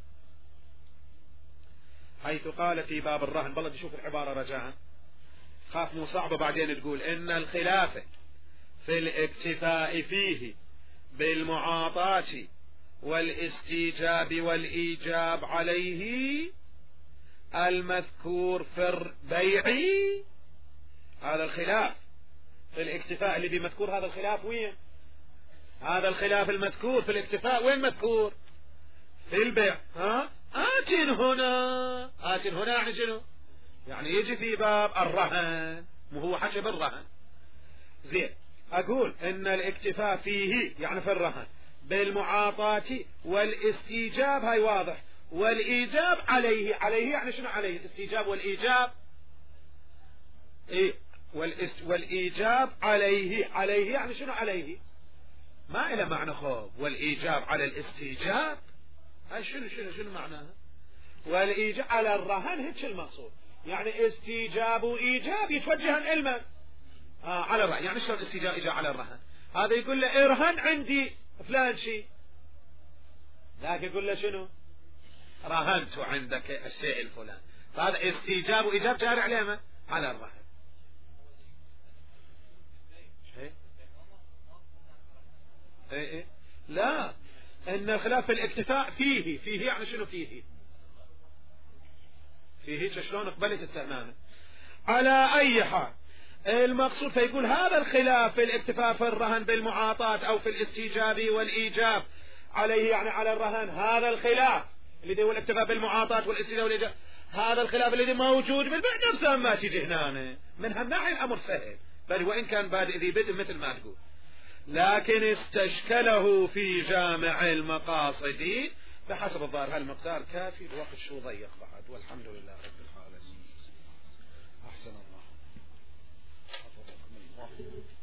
حيث قال في باب الرهن. بالله تشوف العبارة رجاء، خاف مو صعبة بعدين تقول إن الخلاف في الاكتفاء فيه بالمعاطاة والاستيجاب والإيجاب عليه المذكور في البيع. هذا الخلاف في الاكتفاء اللي بمذكور، هذا الخلاف وين؟ هذا الخلاف المذكور في الاكتفاء وين مذكور؟ في البيع. آت هنا يعني شنو؟ يعني يجي في باب الرهن، مو هو حسب الرهن. زين، أقول إن الاكتفاء فيه يعني في الرهن بالمعاطاة والاستيجاب، هاي واضح، والإيجاب عليه يعني شنو عليه؟ الاستيجاب والإيجاب والإيجاب عليه يعني شنو عليه؟ ما إلى معنى خوف. والإيجاب على الاستيجاب هاي شنو معناها؟ والإيجاب على الرهن هيك المقصود، يعني استيجاب وإيجاب يتوجهن علما على الرهن. يعني شلون استيجاب إيجاب على الرهن؟ هذا يقول له ارهن عندي فلان شيء، ذاك يقول له شنو؟ رهنت عندك الشيء الفلان. فهذا استيجاب وإيجاب جاري عليه على الرهن. ايه لا، ان خلاف الاكتفاء فيه يعني شنو فيه شلون قبلت التمامة. على اي حال المقصود، فيقول هذا الخلاف في الاكتفاء في الرهن بالمعاطاة او في الاستيجاب والايجاب عليه يعني على الرهن، هذا الخلاف اللي هو الاكتفاء بالمعاطاة والاستيجاب والايجاب، هذا الخلاف اللي موجود بالبيع نفسه ما تيجي هنا. من هالناحية الامر سهل، بل وان كان بادئ ذي بدء مثل ما تقول، لكن استشكله في جامع المقاصد بحسب الظاهر. هالمقدار كافي، الوقت شو ضيق بعد، والحمد لله رب العالمين. أحسن الله.